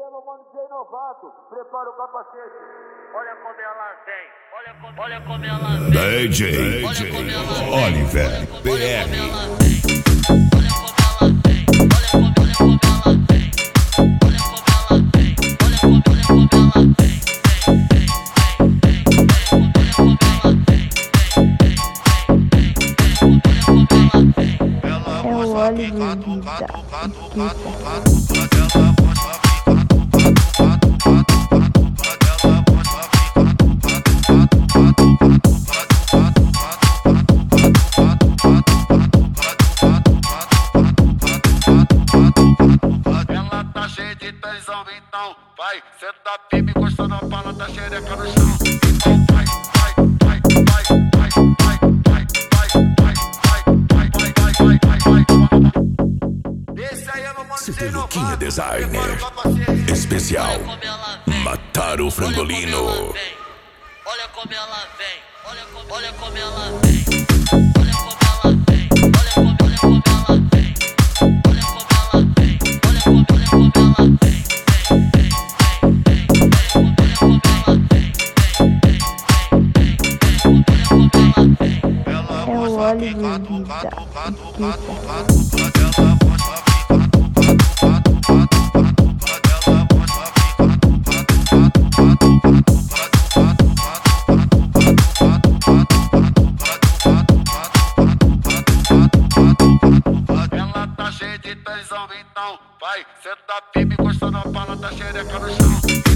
aí é meu mano DJ Novato, prepara o capacete. Olha como ela vem, olha como ela vem. DJ Oliver PR. É o Oliver Ela tá cheia de tesão, então vai, senta firme, encostando na pala da xereca no chão. Então vai, vai, vai, vai, vai, vai, vai, vai, vai, vai, vai, vai. Esse aí é meu mano DJ Luquinha Novato, Designer. prepara o capacete. Especial Olha como ela vem. Matar o Frangolino. Olha como ela vem, olha como ela vem. Olha como ela vem, olha como ela vem. Olha como ela vem, olha como ela vem. É o Oliver Ela tá cheia de tesão, então vai, senta firme, encostando na pala da xereca no chão.